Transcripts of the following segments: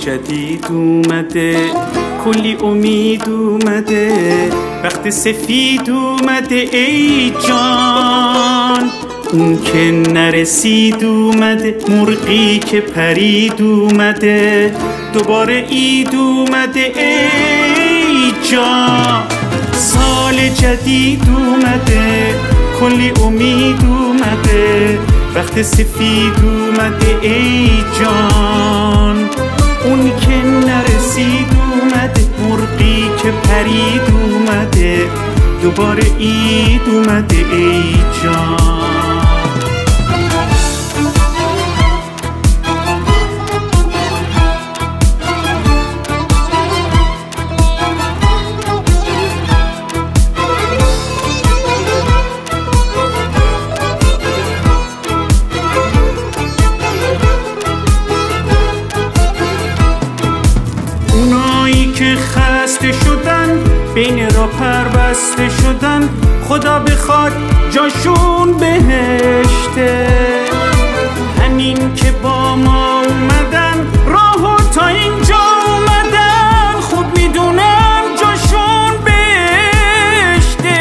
جدید اومده، کلی امید اومده، وقت سفید اومده ای جان. اون که نرسید اومده، مرغی که پرید اومده، دوباره عید اومده ای جان. سال جدید اومده، کلی امید اومده، وقت سفید اومده ای جان. اون که نرسید اومده، مرغی که پرید اومده، دوباره عید اومده ای جان. اونایی که خسته شدن، بین را پربسته شدن، خدا بخواد جاشون بهشته. همین که با ما اومدن، راهو تا اینجا اومدن، خوب میدونن جاشون بهشته.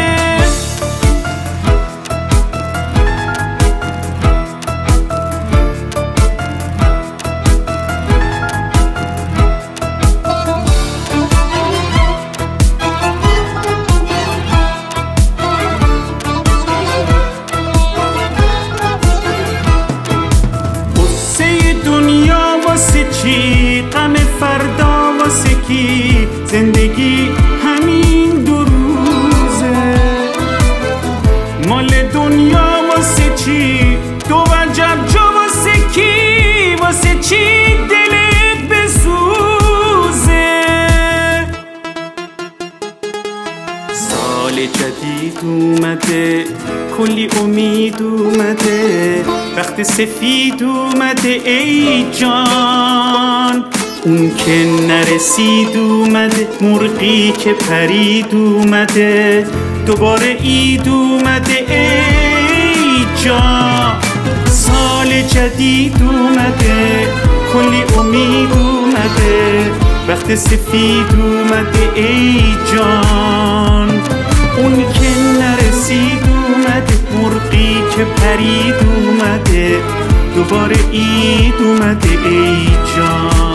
چی غم فردا واسه کی؟ زندگی همین دو روزه. مال دنیا واسه چی؟ دو وجب جا واسه کی؟ واسه چی دلت بسوزه؟ سال جدید اومده، کلی امید اومده، وقت سفید اومده ای جان. اون که نرسید اومده، مرغی که پرید اومده، دوباره عید اومده ای جان. سال جدید اومده، کلی امید اومده، وقت سفید اومده ای جان. اون که نرسید اومده، مرغی که پرید اومده، دوباره عید اومده ای جان.